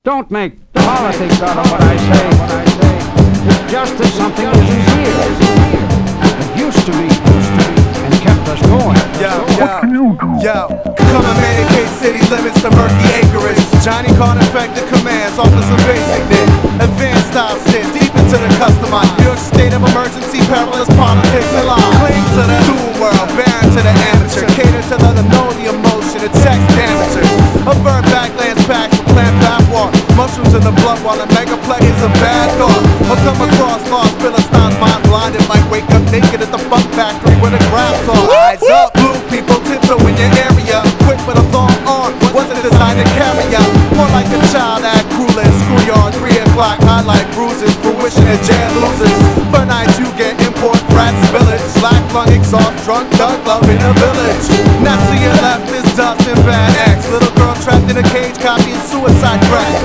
Don't make politics out of what I say. It's just that something isn't here. It used to be, and kept us going. Yo, coming Medicaid city limits to murky acreage. Johnny can't effect the commands, offer some basic knit. Advanced style shit, deep into the customized. New York state of emergency, perilous politics and law. Cling to the dual world, barren to the amateur. Cater to the know the emotion, it text damages. Avert backlands packs with plant bathwater. Mushrooms in the blood while a megaplex is a bad thought. Or come across lost Philistines, mind blinded. Might wake up naked at the fuck factory with a graph saw. Eyes up, blue people tiptoe in your area. Quick with a long arm, wasn't designed to carry out. More like a child at Cruelin schoolyard. 3 o'clock, highlight bruises, fruition and jail losers. For nights you get import rats village. Black lung exhaust, drunk thug love in a village. Now to your left is dust and bad X. Little girl trapped in a cage, copying suicide threats.